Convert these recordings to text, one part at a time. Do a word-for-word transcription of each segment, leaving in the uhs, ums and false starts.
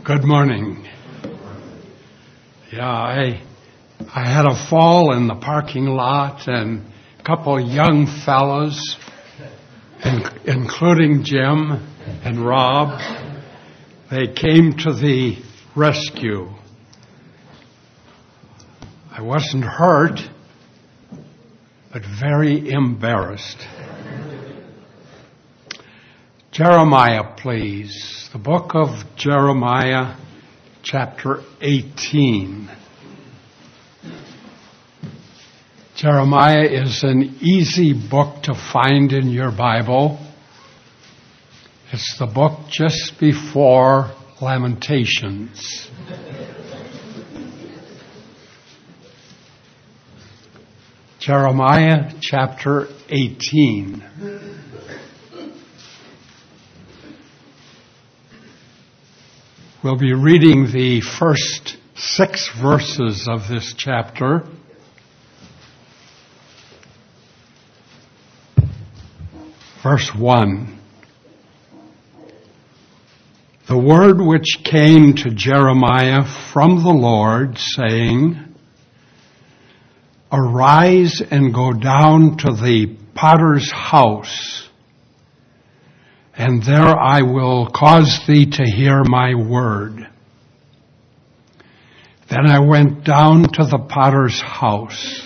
Good morning. Yeah, I I had a fall in the parking lot, and a couple of young fellows, in, including Jim and Rob, they came to the rescue. I wasn't hurt, but very embarrassed. Jeremiah, please. The book of Jeremiah, chapter eighteen. Jeremiah is an easy book to find in your Bible. It's the book just before Lamentations. Jeremiah chapter eighteen. We'll be reading the first six verses of this chapter. Verse one. The word which came to Jeremiah from the Lord, saying, Arise and go down to the potter's house, and there I will cause thee to hear my word. Then I went down to the potter's house,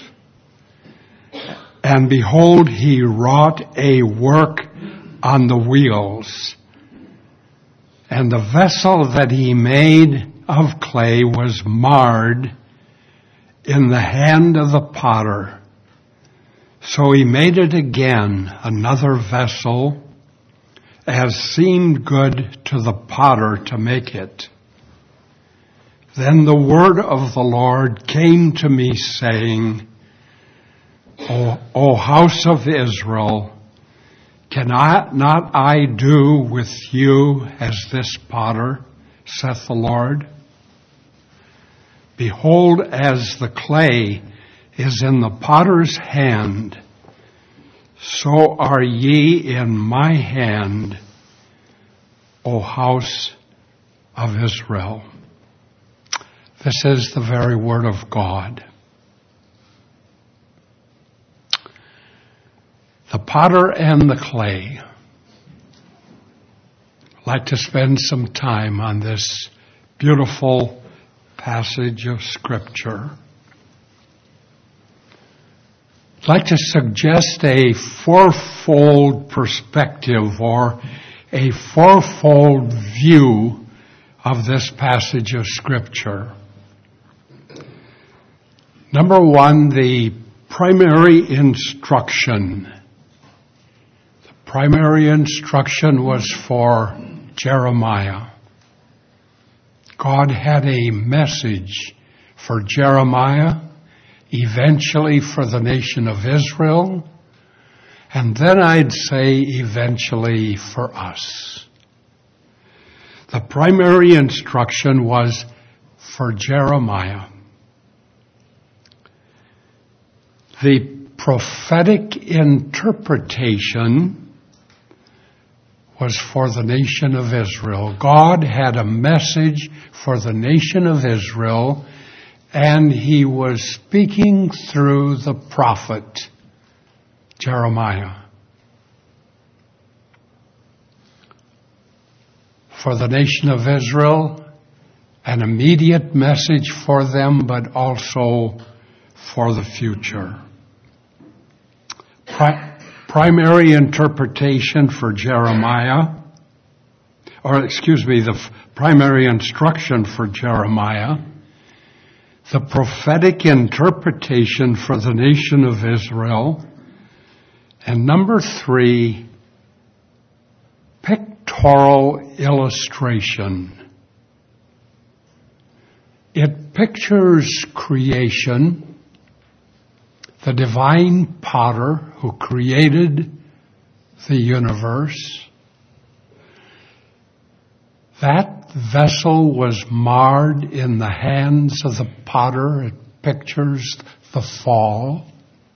and behold, he wrought a work on the wheels, and the vessel that he made of clay was marred in the hand of the potter. So he made it again, another vessel, as seemed good to the potter to make it. Then the word of the Lord came to me, saying, O, o house of Israel, can I, not I do with you as this potter, saith the Lord? Behold, as the clay is in the potter's hand, so are ye in my hand, O house of Israel. This is the very word of God. The potter and the clay. I'd like to spend some time on this beautiful passage of Scripture. I'd like to suggest a fourfold perspective or a fourfold view of this passage of Scripture. Number one, the primary instruction. The primary instruction was for Jeremiah. God had a message for Jeremiah, eventually for the nation of Israel, and then I'd say eventually for us. The primary instruction was for Jeremiah. The prophetic interpretation was for the nation of Israel. God had a message for the nation of Israel, and he was speaking through the prophet Jeremiah. For the nation of Israel, an immediate message for them, but also for the future. Pri- primary interpretation for Jeremiah, or excuse me, the f- primary instruction for Jeremiah, the prophetic interpretation for the nation of Israel, and number three, pictorial illustration. It pictures creation, the divine potter who created the universe. That vessel was marred in the hands of the potter. It pictures the fall.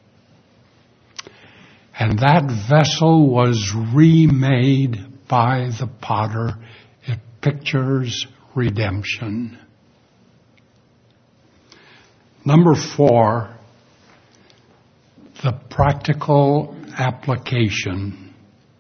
And that vessel was remade by the potter. It pictures redemption. Number four, the practical application.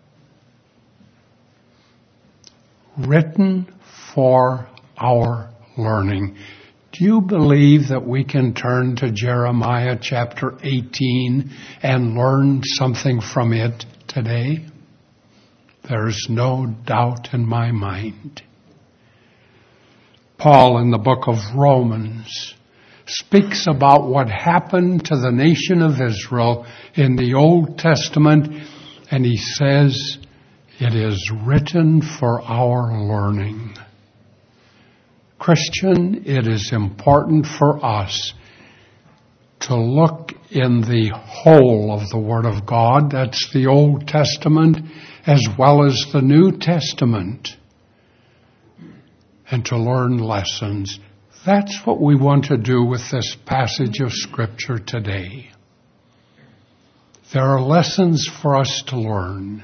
Written for our learning. Do you believe that we can turn to Jeremiah chapter eighteen and learn something from it today? There's no doubt in my mind. Paul in the book of Romans speaks about what happened to the nation of Israel in the Old Testament, and he says, it is written for our learning. Christian, it is important for us to look in the whole of the Word of God, that's the Old Testament as well as the New Testament, and to learn lessons. That's what we want to do with this passage of Scripture today. There are lessons for us to learn.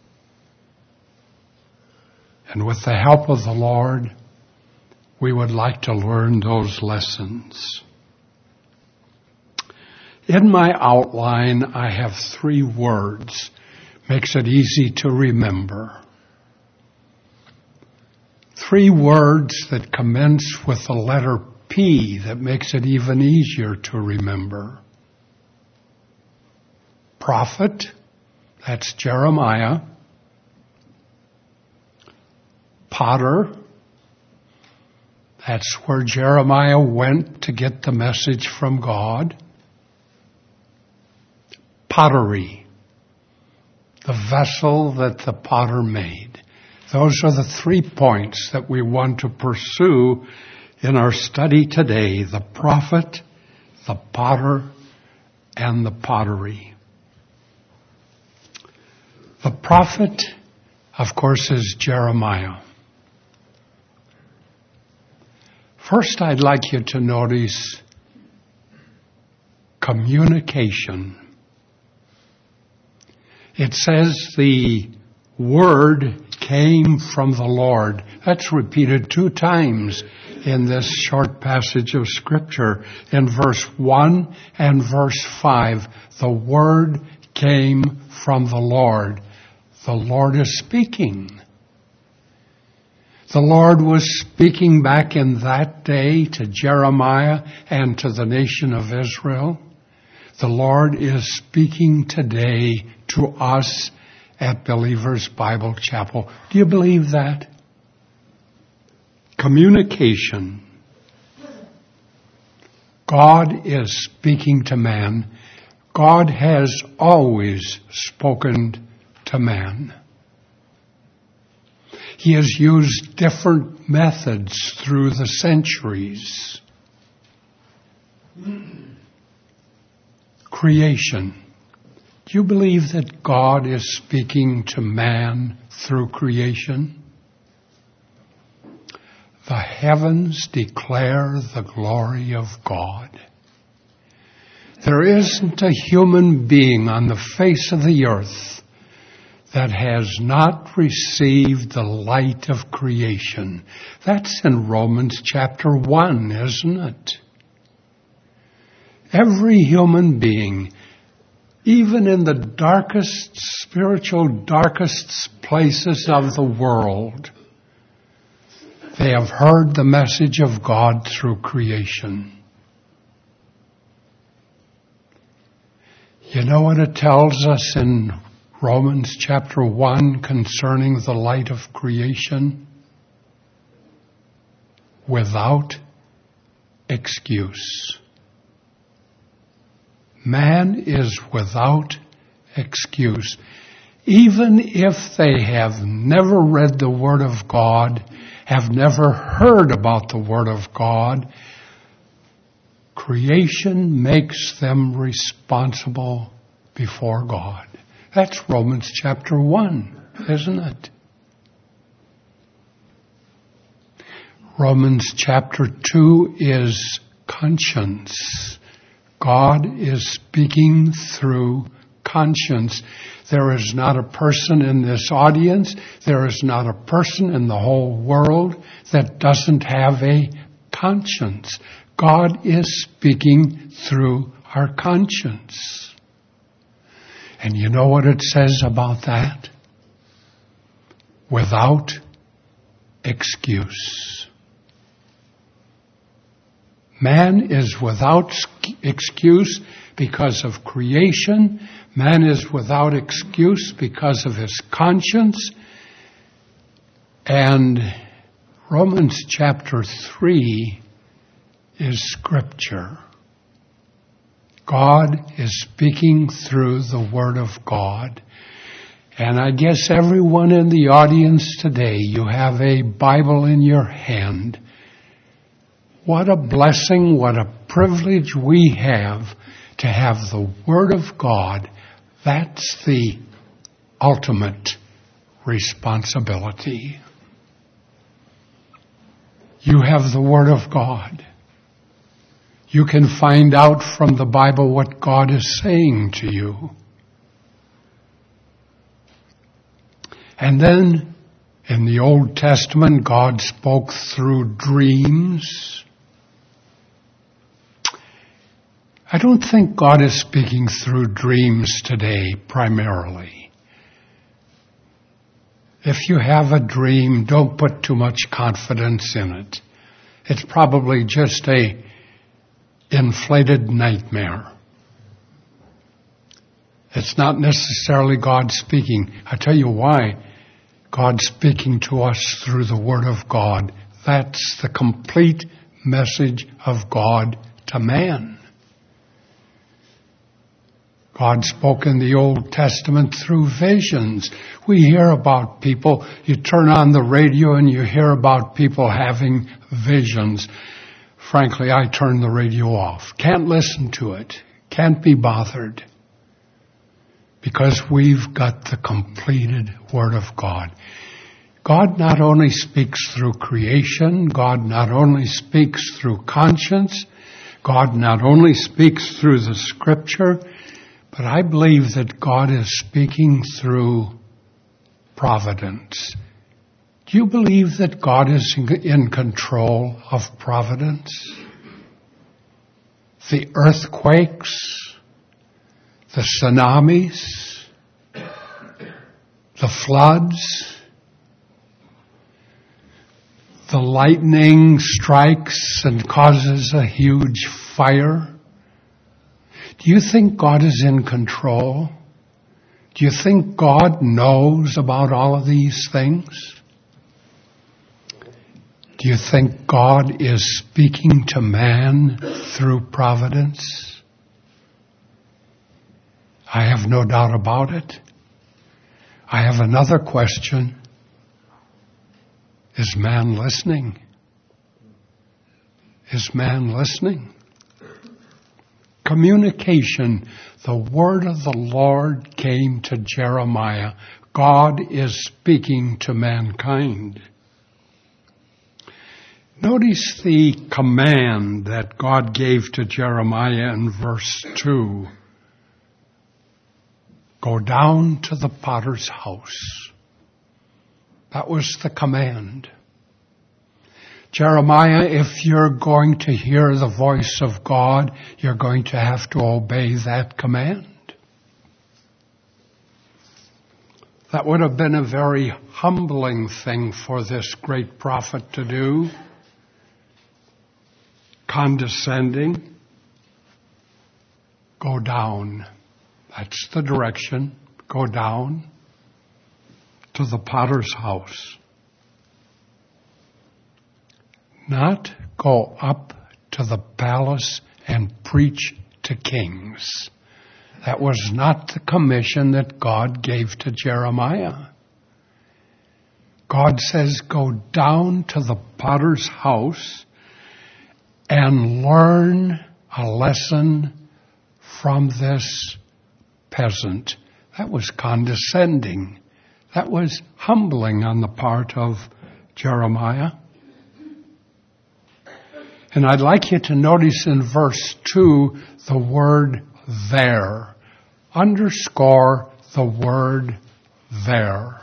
And with the help of the Lord, we would like to learn those lessons. In my outline, I have three words. Makes it easy to remember. Three words that commence with the letter P that makes it even easier to remember. Prophet, that's Jeremiah. Potter, that's where Jeremiah went to get the message from God. Pottery, the vessel that the potter made. Those are the three points that we want to pursue in our study today. The prophet, the potter, and the pottery. The prophet, of course, is Jeremiah. First, I'd like you to notice communication. It says the word came from the Lord. That's repeated two times in this short passage of Scripture. In verse one and verse five, the word came from the Lord. The Lord is speaking. The Lord was speaking back in that day to Jeremiah and to the nation of Israel. The Lord is speaking today to us at Believers Bible Chapel. Do you believe that? Communication. God is speaking to man. God has always spoken to man. He has used different methods through the centuries. Creation. Do you believe that God is speaking to man through creation? The heavens declare the glory of God. There isn't a human being on the face of the earth that has not received the light of creation. That's in Romans chapter one, isn't it? Every human being, even in the darkest, spiritual, darkest places of the world, they have heard the message of God through creation. You know what it tells us in Romans chapter one concerning the light of creation? Without excuse. Man is without excuse. Even if they have never read the Word of God, have never heard about the Word of God, creation makes them responsible before God. That's Romans chapter one, isn't it? Romans chapter two is conscience. God is speaking through conscience. There is not a person in this audience, there is not a person in the whole world that doesn't have a conscience. God is speaking through our conscience. And you know what it says about that? Without excuse. Man is without excuse because of creation. Man is without excuse because of his conscience. And Romans chapter three is Scripture. God is speaking through the Word of God. And I guess everyone in the audience today, you have a Bible in your hand. What a blessing, what a privilege we have to have the Word of God. That's the ultimate responsibility. You have the Word of God. You can find out from the Bible what God is saying to you. And then, in the Old Testament, God spoke through dreams. I don't think God is speaking through dreams today, primarily. If you have a dream, don't put too much confidence in it. It's probably just a inflated nightmare. It's not necessarily God speaking. I tell you why. God's speaking to us through the Word of God. That's the complete message of God to man. God spoke in the Old Testament through visions. We hear about people, you turn on the radio and you hear about people having visions. Frankly, I turn the radio off. Can't listen to it. Can't be bothered. Because we've got the completed Word of God. God not only speaks through creation, God not only speaks through conscience, God not only speaks through the Scripture, but I believe that God is speaking through providence. Do you believe that God is in control of providence? The earthquakes, the tsunamis, the floods, the lightning strikes and causes a huge fire. Do you think God is in control? Do you think God knows about all of these things? Do you think God is speaking to man through providence? I have no doubt about it. I have another question. Is man listening? Is man listening? Communication. The word of the Lord came to Jeremiah. God is speaking to mankind. Notice the command that God gave to Jeremiah in verse two. Go down to the potter's house. That was the command. Jeremiah, if you're going to hear the voice of God, you're going to have to obey that command. That would have been a very humbling thing for this great prophet to do. Condescending. Go down. That's the direction. Go down to the potter's house. Not go up to the palace and preach to kings. That was not the commission that God gave to Jeremiah. God says, go down to the potter's house and learn a lesson from this peasant. That was condescending. That was humbling on the part of Jeremiah. And I'd like you to notice in verse two the word there. Underscore the word there.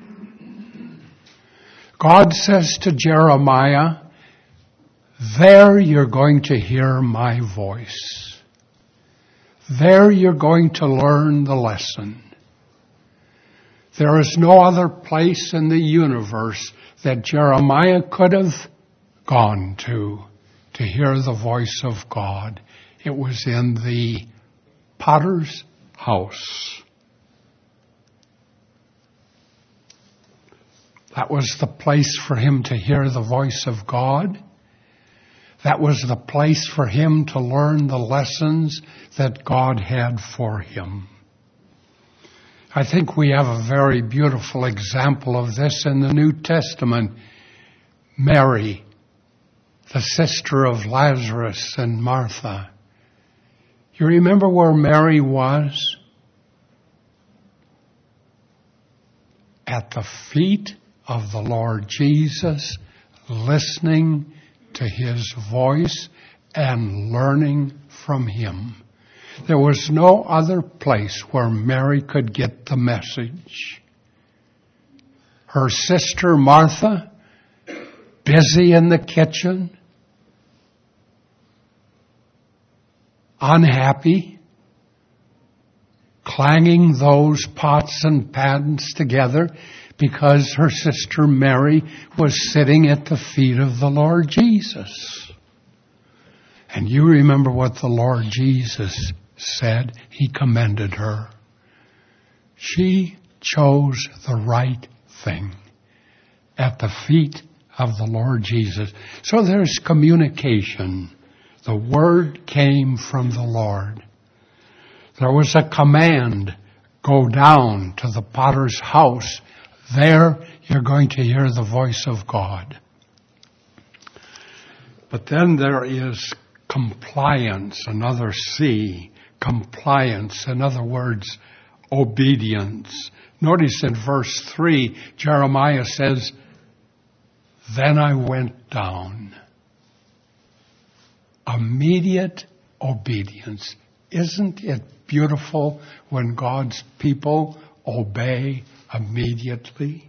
God says to Jeremiah, there you're going to hear my voice. There you're going to learn the lesson. There is no other place in the universe that Jeremiah could have gone to to hear the voice of God. It was in the potter's house. That was the place for him to hear the voice of God. That was the place for him to learn the lessons that God had for him. I think we have a very beautiful example of this in the New Testament. Mary, the sister of Lazarus and Martha. You remember where Mary was? At the feet of the Lord Jesus, listening to his voice and learning from him. There was no other place where Mary could get the message. Her sister Martha, busy in the kitchen, unhappy, clanging those pots and pans together because her sister Mary was sitting at the feet of the Lord Jesus. And you remember what the Lord Jesus said. He commended her. She chose the right thing at the feet of the Lord Jesus. So there's communication. The word came from the Lord. There was a command, go down to the potter's house. There you're going to hear the voice of God. But then there is compliance, another C. Compliance, in other words, obedience. Notice in verse three, Jeremiah says, then I went down. Immediate obedience. Isn't it beautiful when God's people obey immediately?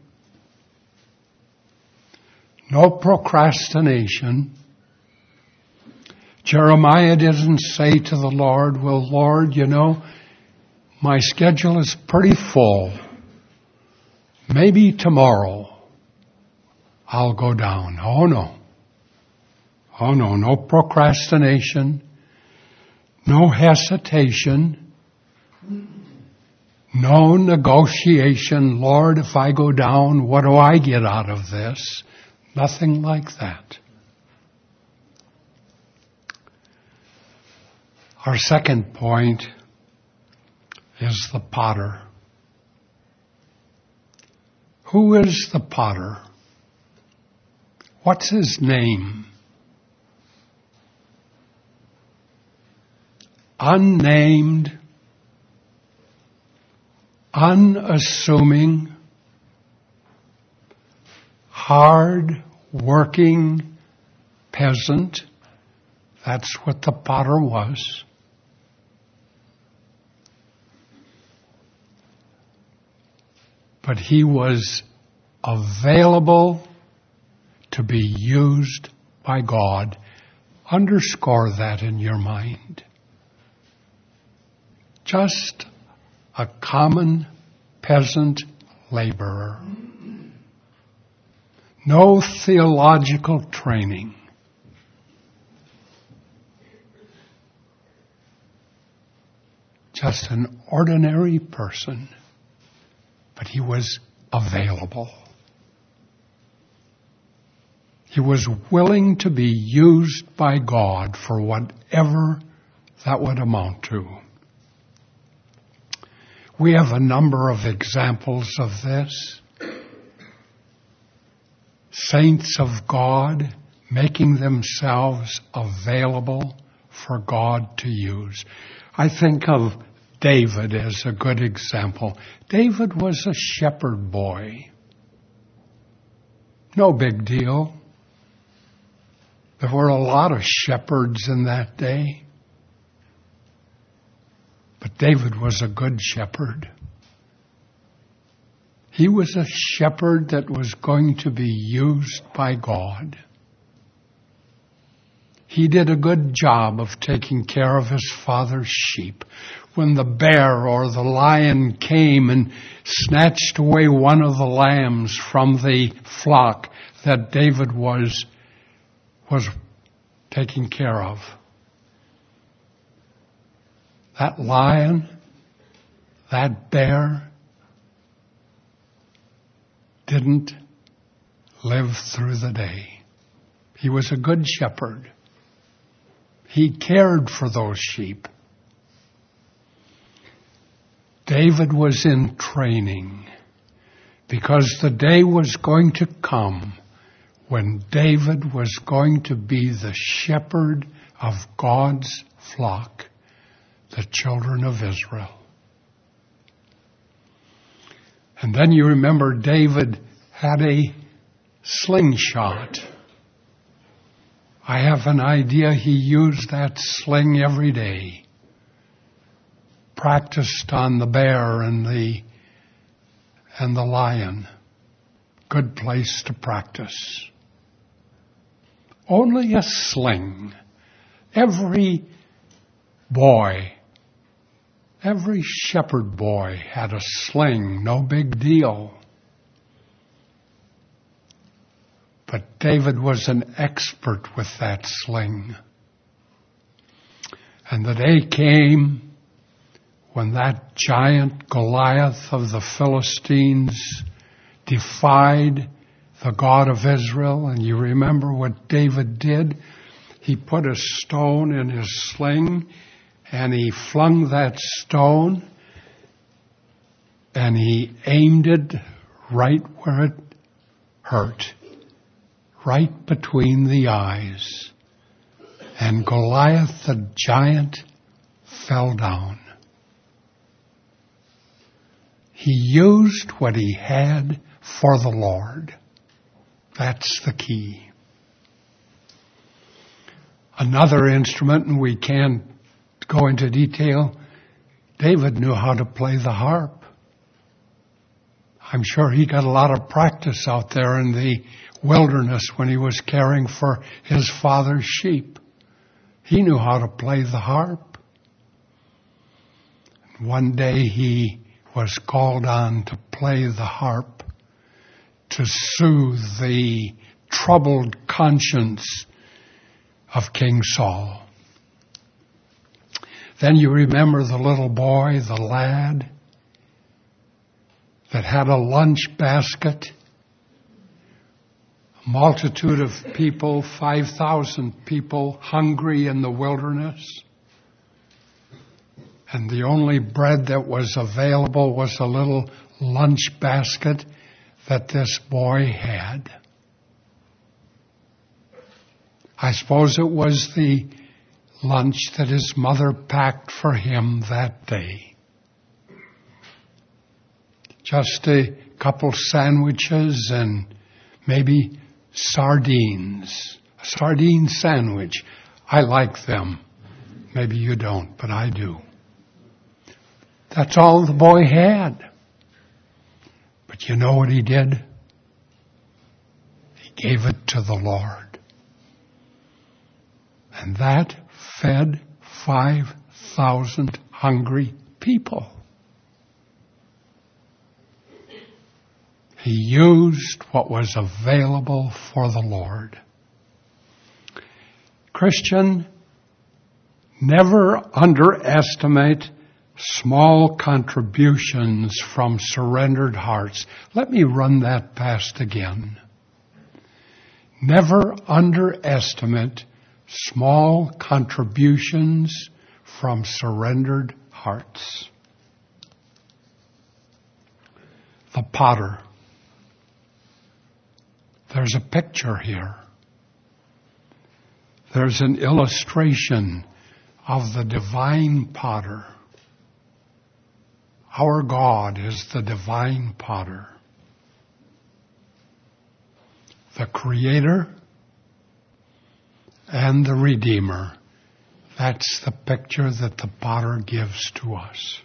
No procrastination. Jeremiah didn't say to the Lord, well, Lord, you know, my schedule is pretty full. Maybe tomorrow I'll go down. Oh, no. Oh, no, no procrastination. No hesitation. No negotiation. Lord, if I go down, what do I get out of this? Nothing like that. Our second point is the potter. Who is the potter? What's his name? Unnamed, unassuming, hard-working peasant. That's what the potter was. But he was available to be used by God. Underscore that in your mind. Just a common peasant laborer. No theological training. Just an ordinary person. But he was available. He was willing to be used by God for whatever that would amount to. We have a number of examples of this. Saints of God making themselves available for God to use. I think of David as a good example. David was a shepherd boy. No big deal. There were a lot of shepherds in that day. But David was a good shepherd. He was a shepherd that was going to be used by God. He did a good job of taking care of his father's sheep. When the bear or the lion came and snatched away one of the lambs from the flock that David was, was taking care of, that lion, that bear, didn't live through the day. He was a good shepherd. He cared for those sheep. David was in training because the day was going to come when David was going to be the shepherd of God's flock, the children of Israel. And then you remember David had a slingshot. I have an idea he used that sling every day. Practiced on the bear and the and the lion. Good place to practice. Only a sling. Every boy, every shepherd boy had a sling, no big deal. But David was an expert with that sling. And the day came when that giant Goliath of the Philistines defied the God of Israel. And you remember what David did? He put a stone in his sling and he flung that stone and he aimed it right where it hurt, right between the eyes. And Goliath the giant fell down. He used what he had for the Lord. That's the key. Another instrument, and we can't go into detail, David knew how to play the harp. I'm sure he got a lot of practice out there in the wilderness when he was caring for his father's sheep. He knew how to play the harp. One day he was called on to play the harp to soothe the troubled conscience of King Saul. Then you remember the little boy, the lad, that had a lunch basket. A multitude of people, five thousand people, hungry in the wilderness. And the only bread that was available was a little lunch basket that this boy had. I suppose it was the lunch that his mother packed for him that day. Just a couple sandwiches and maybe sardines. A sardine sandwich. I like them. Maybe you don't, but I do. That's all the boy had. But you know what he did? He gave it to the Lord. And that fed five thousand hungry people. He used what was available for the Lord. Christian, never underestimate small contributions from surrendered hearts. Let me run that past again. Never underestimate small contributions from surrendered hearts. The potter. There's a picture here. There's an illustration of the divine potter. Our God is the divine potter. The Creator and the Redeemer. That's the picture that the potter gives to us.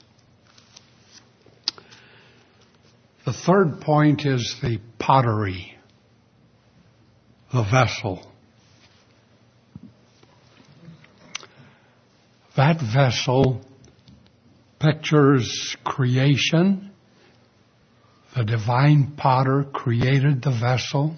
The third point is the pottery, the vessel. That vessel pictures creation. The divine potter created the vessel.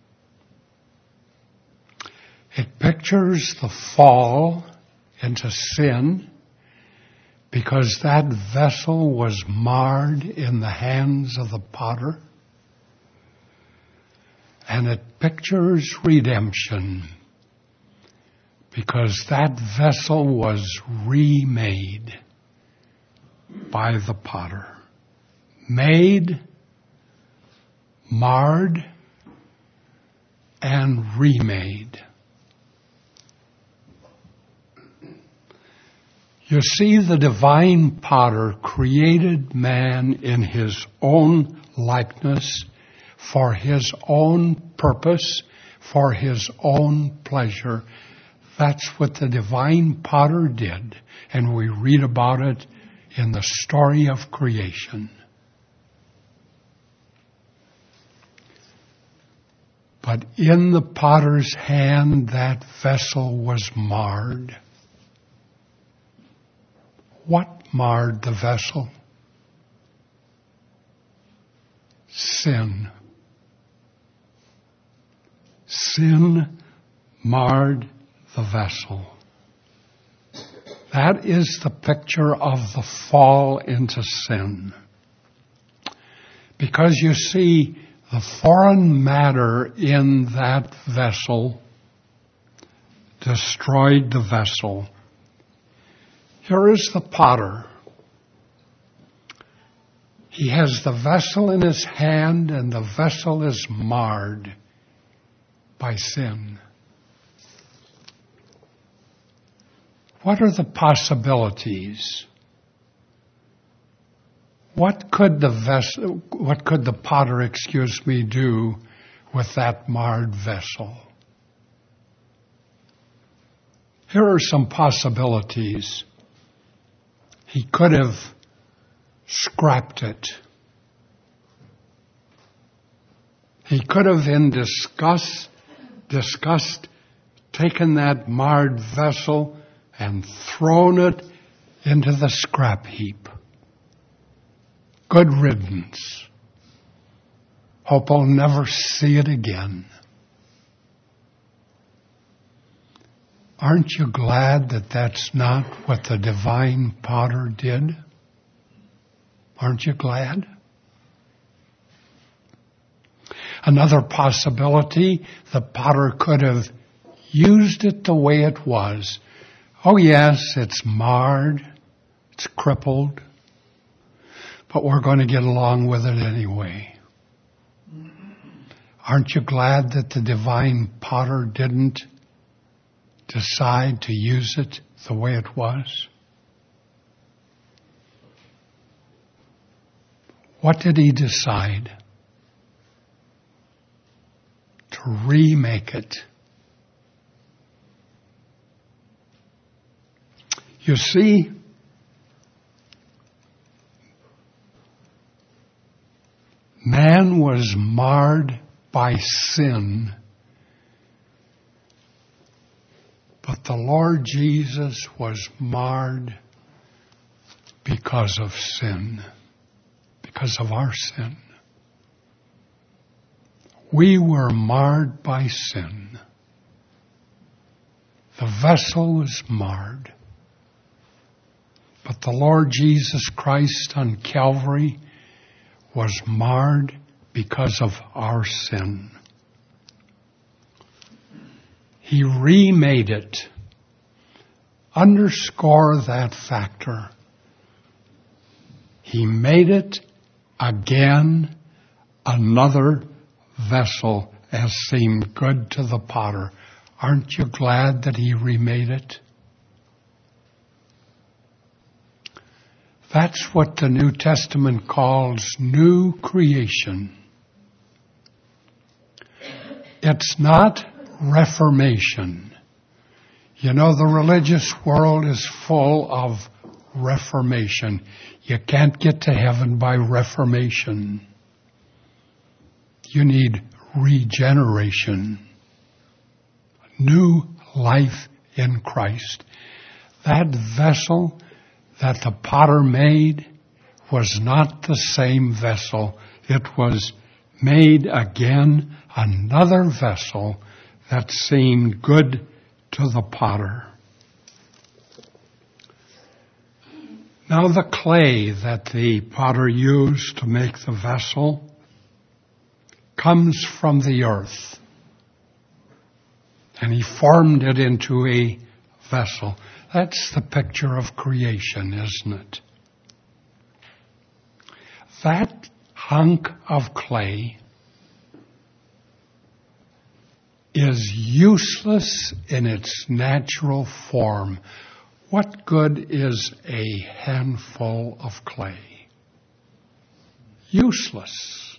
It pictures the fall into sin, because that vessel was marred in the hands of the potter. And it pictures redemption, because that vessel was remade by the potter. Made, marred, and remade. You see, the divine potter created man in his own likeness, for his own purpose, for his own pleasure. That's what the divine potter did, and we read about it in the story of creation. But in the potter's hand, that vessel was marred. What marred the vessel? Sin. Sin marred the vessel. That is the picture of the fall into sin. Because you see, the foreign matter in that vessel destroyed the vessel. Here is the potter. He has the vessel in his hand, and the vessel is marred by sin. What are the possibilities? What could the vessel, what could the potter, excuse me, do with that marred vessel? Here are some possibilities. He could have scrapped it. He could have, in disgust, disgust, taken that marred vessel and thrown it into the scrap heap. Good riddance. Hope I'll never see it again. Aren't you glad that that's not what the divine potter did? Aren't you glad? Another possibility, the potter could have used it the way it was. Oh yes, it's marred, it's crippled, but we're going to get along with it anyway. Aren't you glad that the divine potter didn't decide to use it the way it was? What did he decide? To remake it. You see, man was marred by sin, but the Lord Jesus was marred because of sin, because of our sin. We were marred by sin. The vessel was marred. But the Lord Jesus Christ on Calvary was marred because of our sin. He remade it. Underscore that factor. He made it again another vessel as seemed good to the potter. Aren't you glad that he remade it? That's what the New Testament calls new creation. It's not reformation. You know, the religious world is full of reformation. You can't get to heaven by reformation. You need regeneration. New life in Christ. That vessel that the potter made was not the same vessel. It was made again, another vessel that seemed good to the potter. Now the clay that the potter used to make the vessel comes from the earth. And he formed it into a vessel. That's the picture of creation, isn't it? That hunk of clay is useless in its natural form. What good is a handful of clay? Useless.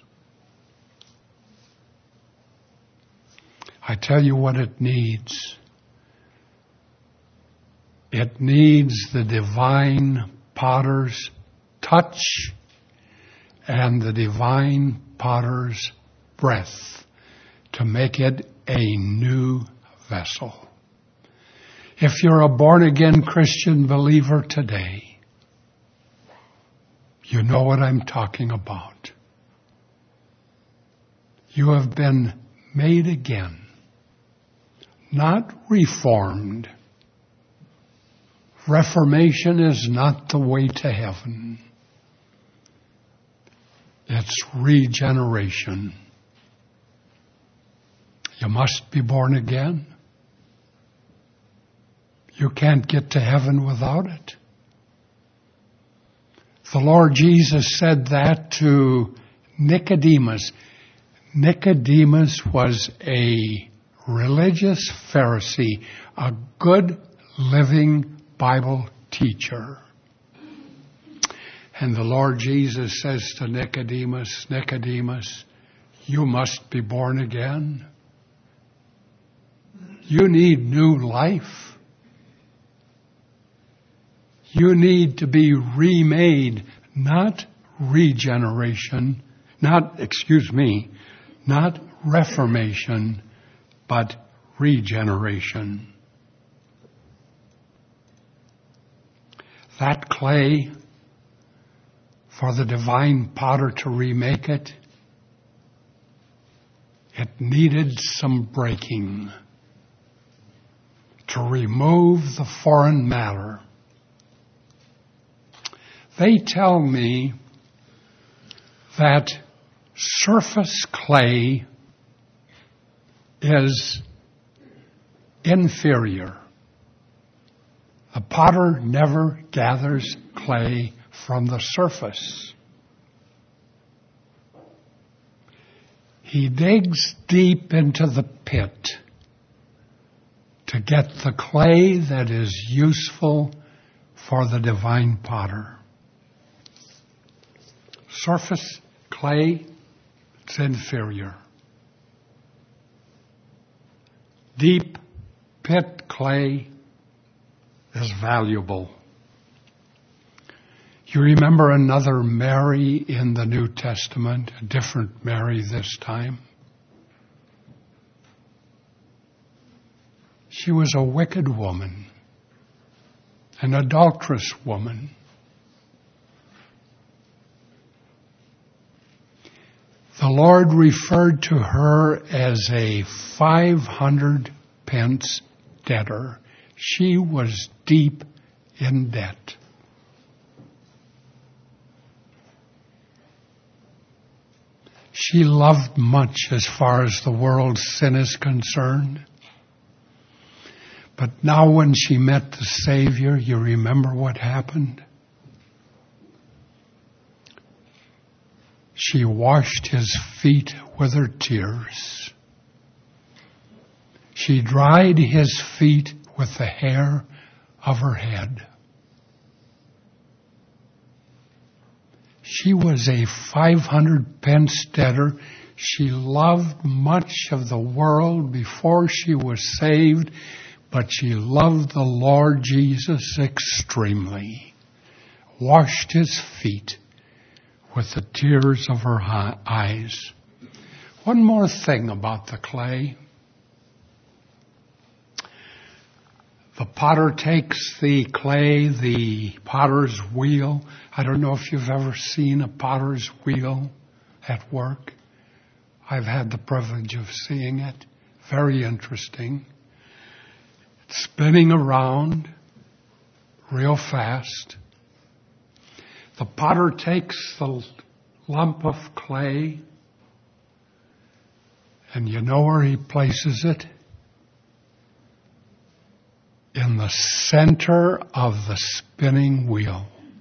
I tell you what it needs. It needs the divine potter's touch and the divine potter's breath to make it a new vessel. If you're a born-again Christian believer today, you know what I'm talking about. You have been made again, not reformed. Reformation is not the way to heaven. It's regeneration. You must be born again. You can't get to heaven without it. The Lord Jesus said that to Nicodemus. Nicodemus was a religious Pharisee, a good living Bible teacher. And the Lord Jesus says to Nicodemus, Nicodemus, you must be born again. You need new life. You need to be remade, not regeneration, not, excuse me, not reformation, but regeneration. That clay, for the divine potter to remake it, it needed some breaking to remove the foreign matter. They tell me that surface clay is inferior. The potter never gathers clay from the surface. He digs deep into the pit to get the clay that is useful for the divine potter. Surface clay, it's inferior. Deep pit clay is valuable. You remember another Mary in the New Testament, a different Mary this time? She was a wicked woman, an adulterous woman. The Lord referred to her as a five hundred pence debtor. She was deep in debt. She loved much as far as the world's sin is concerned. But now when she met the Savior, you remember what happened? She washed his feet with her tears. She dried his feet with the hair of her head. She was a five hundred pence debtor. She loved much of the world before she was saved, but she loved the Lord Jesus extremely, washed his feet with the tears of her eyes. One more thing about the clay. The potter takes the clay, the potter's wheel. I don't know if you've ever seen a potter's wheel at work. I've had the privilege of seeing it. Very interesting. It's spinning around real fast. The potter takes the lump of clay, and you know where he places it? In the center of the spinning wheel.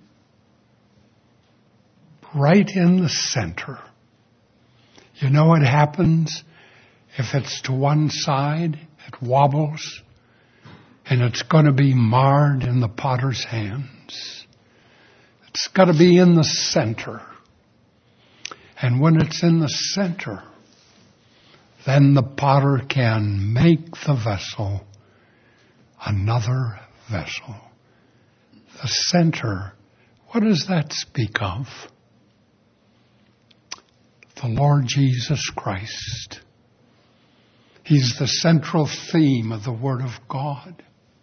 Right in the center. You know what happens if it's to one side? It wobbles, and it's going to be marred in the potter's hands. It's got to be in the center. And when it's in the center, then the potter can make the vessel another vessel. The center, what does that speak of? The Lord Jesus Christ. He's the central theme of the Word of God.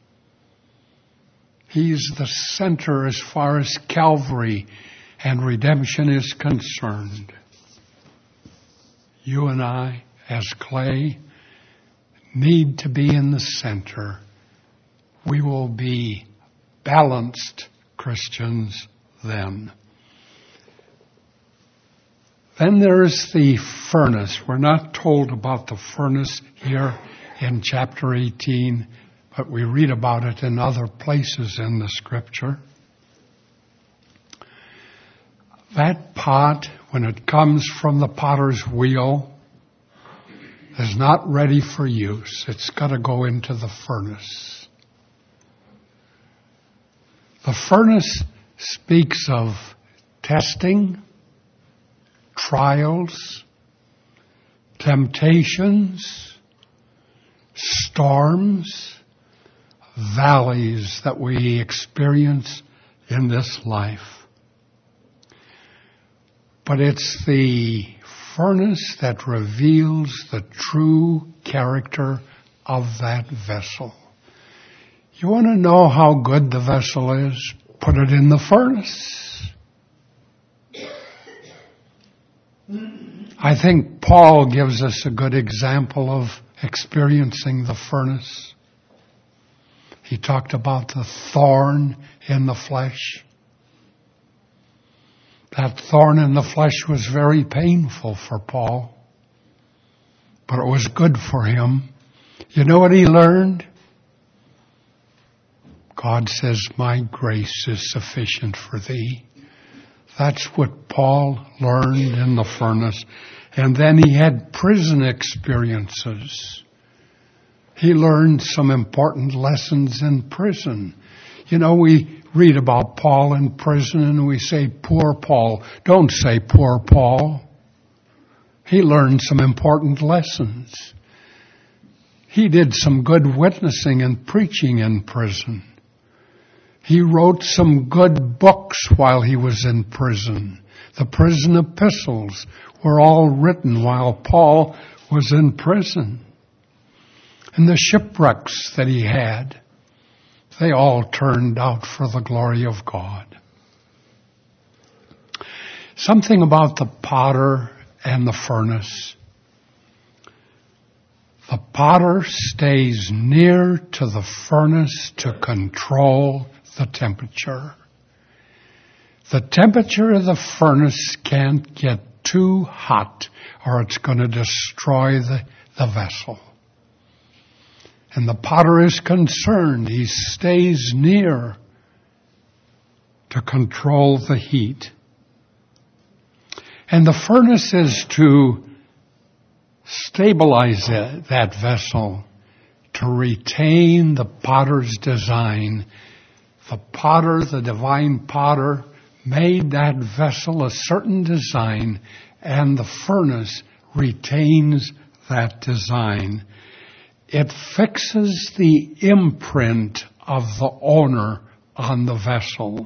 He's the center as far as Calvary and redemption is concerned. You and I, as clay, need to be in the center. We will be balanced Christians then. Then there's the furnace. We're not told about the furnace here in chapter eighteen, but we read about it in other places in the Scripture. That pot, when it comes from the potter's wheel, is not ready for use. It's got to go into the furnace. The furnace speaks of testing, trials, temptations, storms, valleys that we experience in this life. But it's the furnace that reveals the true character of that vessel. You want to know how good the vessel is? Put it in the furnace. I think Paul gives us a good example of experiencing the furnace. He talked about the thorn in the flesh. That thorn in the flesh was very painful for Paul, but it was good for him. You know what he learned? God says, my grace is sufficient for thee. That's what Paul learned in the furnace. And then he had prison experiences. He learned some important lessons in prison. You know, we read about Paul in prison and we say, poor Paul. Don't say poor Paul. He learned some important lessons. He did some good witnessing and preaching in prison. He wrote some good books while he was in prison. The prison epistles were all written while Paul was in prison. And the shipwrecks that he had, they all turned out for the glory of God. Something about the potter and the furnace. The potter stays near to the furnace to control the temperature. The temperature of the furnace can't get too hot or it's going to destroy the, the vessel. And the potter is concerned. He stays near to control the heat. And the furnace is to stabilize that, that vessel, to retain the potter's design. The potter, the divine potter, made that vessel a certain design, and the furnace retains that design. It fixes the imprint of the owner on the vessel.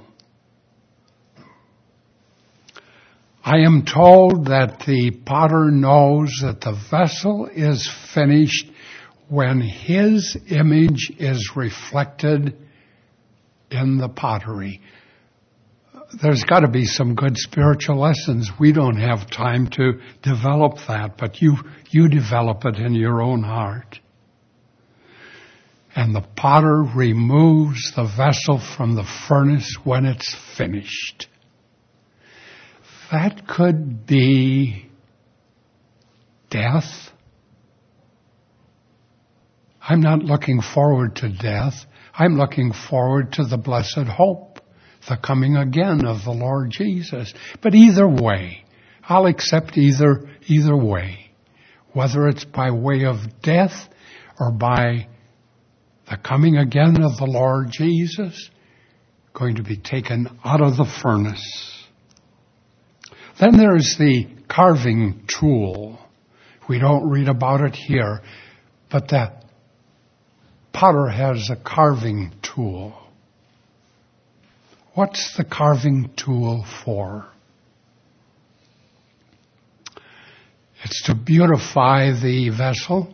I am told that the potter knows that the vessel is finished when his image is reflected in the pottery. There's got to be some good spiritual lessons. We don't have time to develop that, but you, you develop it in your own heart. And the potter removes the vessel from the furnace when it's finished. That could be death. I'm not looking forward to death. I'm looking forward to the blessed hope, the coming again of the Lord Jesus. But either way, I'll accept either, either way, whether it's by way of death or by the coming again of the Lord Jesus, going to be taken out of the furnace. Then there's the carving tool. We don't read about it here, but the potter has a carving tool. What's the carving tool for? It's to beautify the vessel.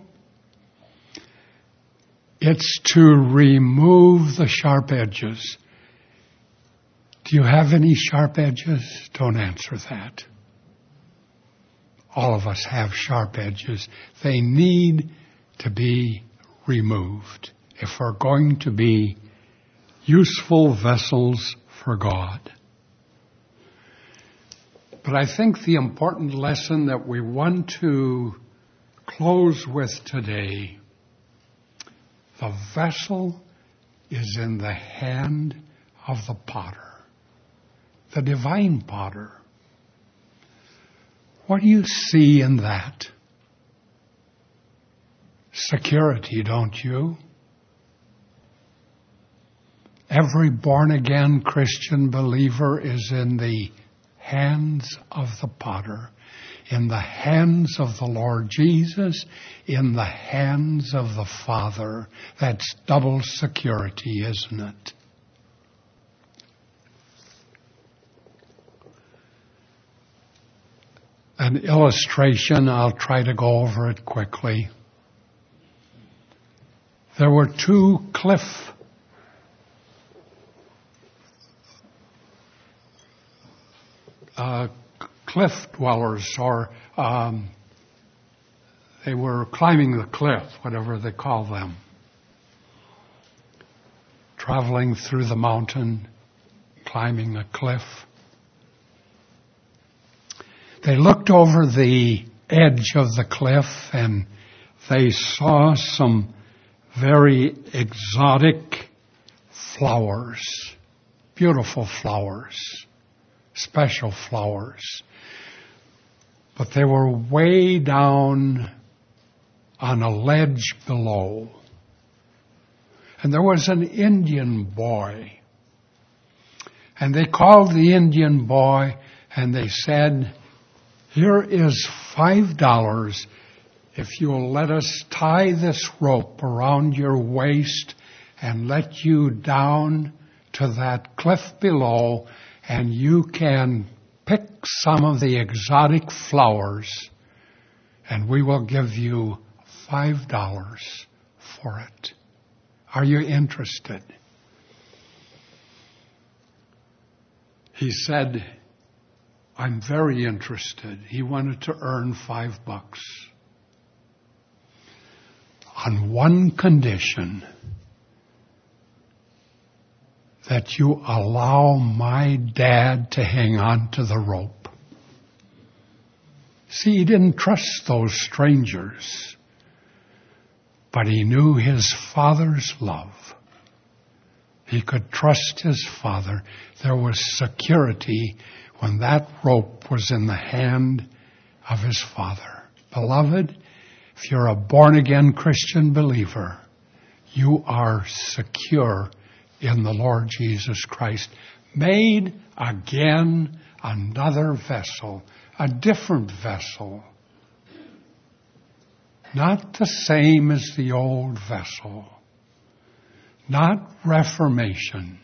It's to remove the sharp edges. Do you have any sharp edges? Don't answer that. All of us have sharp edges. They need to be removed if we're going to be useful vessels for God. But I think the important lesson that we want to close with today, the vessel is in the hand of the potter. The divine potter. What do you see in that? Security, don't you? Every born-again Christian believer is in the hands of the potter, in the hands of the Lord Jesus, in the hands of the Father. That's double security, isn't it? An illustration, I'll try to go over it quickly. There were two cliff uh, cliff dwellers, or um, they were climbing the cliff, whatever they call them, traveling through the mountain, climbing a cliff. They looked over the edge of the cliff and they saw some very exotic flowers, beautiful flowers, special flowers. But they were way down on a ledge below. And there was an Indian boy. And they called the Indian boy and they said, "Here is five dollars if you'll let us tie this rope around your waist and let you down to that cliff below, and you can pick some of the exotic flowers, and we will give you five dollars for it. Are you interested?" He said, "I'm very interested." He wanted to earn five bucks. On one condition, that you allow my dad to hang on to the rope. See, he didn't trust those strangers, but he knew his father's love. He could trust his father. There was security when that rope was in the hand of his father. Beloved, if you're a born-again Christian believer, you are secure in the Lord Jesus Christ, made again another vessel, a different vessel. Not the same as the old vessel. Not reformation,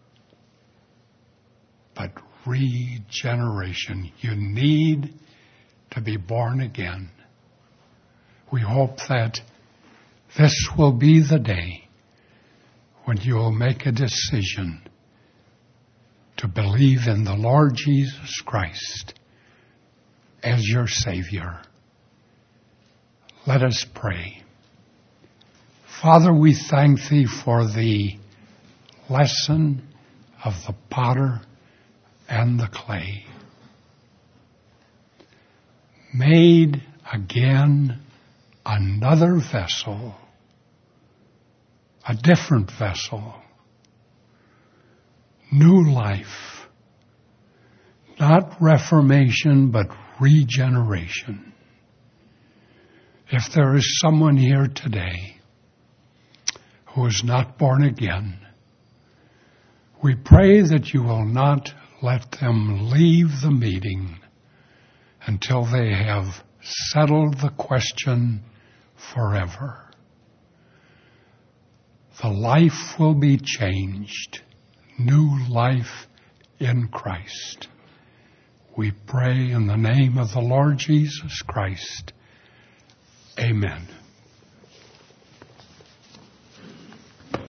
but regeneration. You need to be born again. We hope that this will be the day when you will make a decision to believe in the Lord Jesus Christ as your Savior. Let us pray. Father, we thank Thee for the lesson of the potter and the clay. Made again another vessel, a different vessel, new life, not reformation, but regeneration. If there is someone here today who is not born again, we pray that you will not let them leave the meeting until they have settled the question forever. The life will be changed, new life in Christ. We pray in the name of the Lord Jesus Christ. Amen.